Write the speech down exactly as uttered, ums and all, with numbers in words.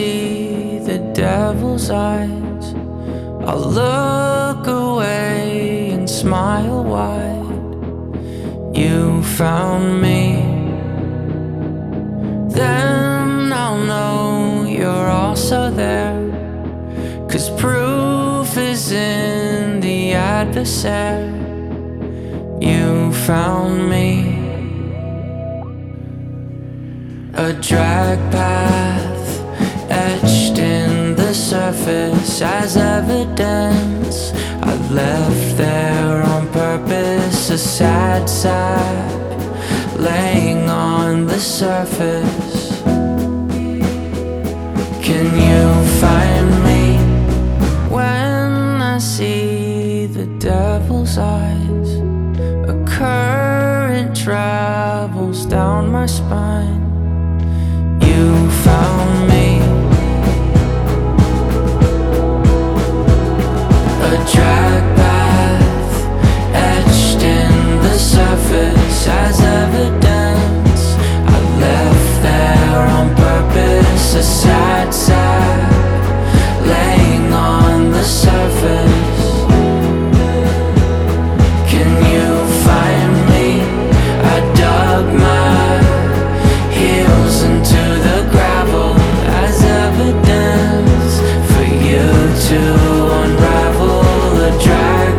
see the devil's eyes, I'll look away and smile wide. You found me, then I'll know you're also there. 'Cause proof is in the adversary. You found me. A drag path etched in the surface as evidence. I left there on purpose, a sad sap laying on the surface. Can you find me when I see the devil's eyes? A current travels down my spine. You found me. A drag path etched in the surface as evidence. I left there on purpose, a sad sap laying on the surface. Can you find me? I dug my heels into the gravel as evidence for you to unravel. A drag